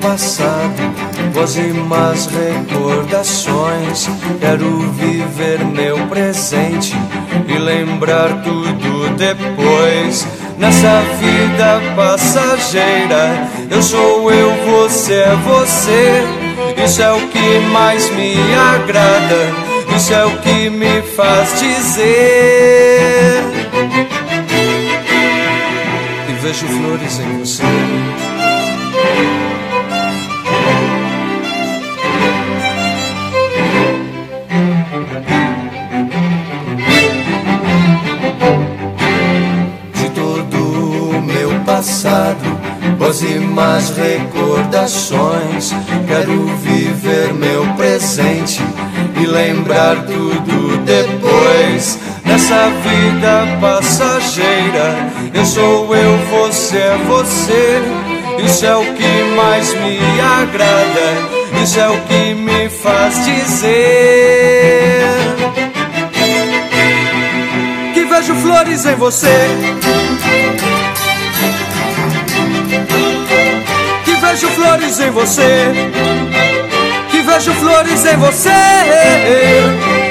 passado, voz e más recordações. Quero viver meu presente e lembrar tudo depois. Nessa vida passageira, eu sou eu, você é você. Isso é o que mais me agrada, isso é o que me faz dizer. E vejo flores em você. De todo o meu passado, boas e más recordações. Quero viver meu presente e lembrar tudo depois. Nessa vida passageira, eu sou eu, você é você. Isso é o que mais me agrada, isso é o que me faz dizer que vejo flores em você, que vejo flores em você, que vejo flores em você.